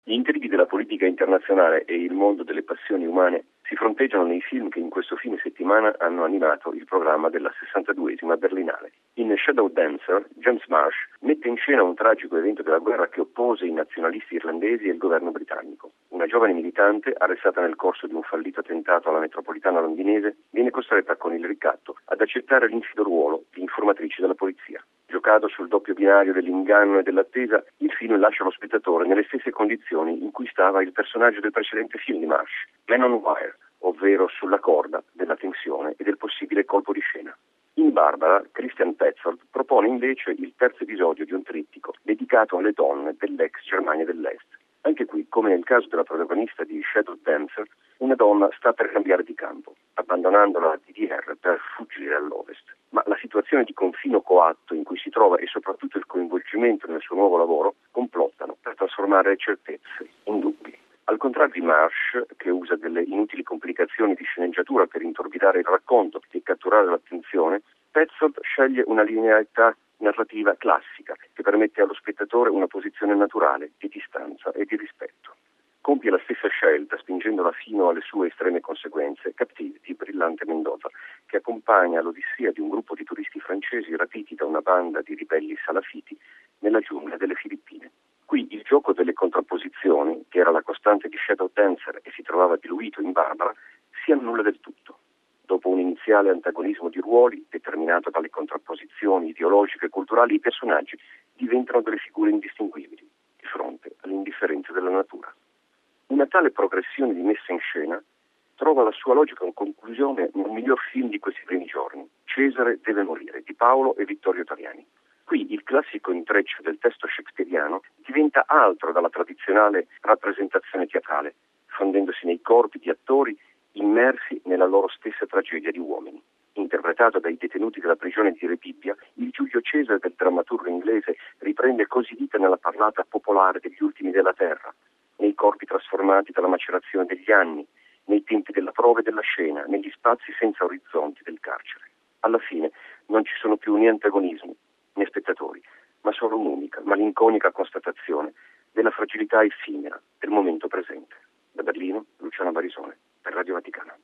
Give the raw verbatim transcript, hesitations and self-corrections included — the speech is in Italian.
Gli intrighi della politica internazionale e il mondo delle passioni umane si fronteggiano nei film che in questo fine settimana hanno animato il programma della sessantaduesima Berlinale. In Shadow Dancer, James Marsh mette in scena un tragico evento della guerra che oppose i nazionalisti irlandesi e il governo britannico. Una giovane militante, arrestata nel corso di un fallito attentato alla metropolitana londinese, viene costretta con il ricatto ad accettare l'infido ruolo di informatrice della polizia. Giocato sul doppio binario dell'inganno e dell'attesa, il film lascia lo spettatore nelle stesse condizioni in cui stava il personaggio del precedente film di Marsh, Man on Wire, ovvero sulla corda della tensione e del possibile colpo di scena. In Barbara, Christian Petzold propone invece il terzo episodio di un trittico dedicato alle donne dell'ex Germania dell'Est. Anche qui, come nel caso della protagonista di Shadow Dancer, una donna sta per cambiare di campo, abbandonando la D D R per fuggire all'Ovest. Ma la situazione di confino coatto in cui si trova e soprattutto il coinvolgimento nel suo nuovo lavoro complottano per trasformare le certezze in dubbi. Al contrario di Marsh, che usa delle inutili complicazioni di sceneggiatura per intorbidare il racconto e catturare l'attenzione, Petzold sceglie una linearità narrativa classica che permette allo spettatore una posizione naturale di distanza e di rispetto. Compie la stessa scelta, spingendola fino alle sue estreme conseguenze, Captive di Brillante Mendoza, che accompagna l'odissea di un gruppo di turisti francesi rapiti da una banda di ribelli salafiti nella giungla delle Filippine. Qui il gioco delle contrapposizioni, che era la costante di Shadow Dancer e si trovava diluito in Barbara, si annulla del tutto. Dopo un iniziale antagonismo di ruoli, determinato dalle contrapposizioni ideologiche e culturali, i personaggi diventano delle figure indistinguibili di fronte all'indifferenza della natura. Una tale progressione di messa in scena trova la sua logica conclusione nel miglior film di questi primi giorni, Cesare deve morire, di Paolo e Vittorio Tariani. Qui il classico intreccio del testo shakespeariano diventa altro dalla tradizionale rappresentazione teatrale, fondendosi nei corpi di attori immersi nella loro stessa tragedia di uomini. Interpretato dai detenuti della prigione di Rebibbia, il Giulio Cesare del drammaturgo inglese riprende così vita nella parlata popolare degli ultimi della terra, nei corpi trasformati dalla macerazione degli anni, nei tempi della prova e della scena, negli spazi senza orizzonti del carcere. Alla fine non ci sono più né antagonismi né spettatori, ma solo un'unica, malinconica constatazione della fragilità effimera del momento presente. Da Berlino, Luciano Barisone, per Radio Vaticana.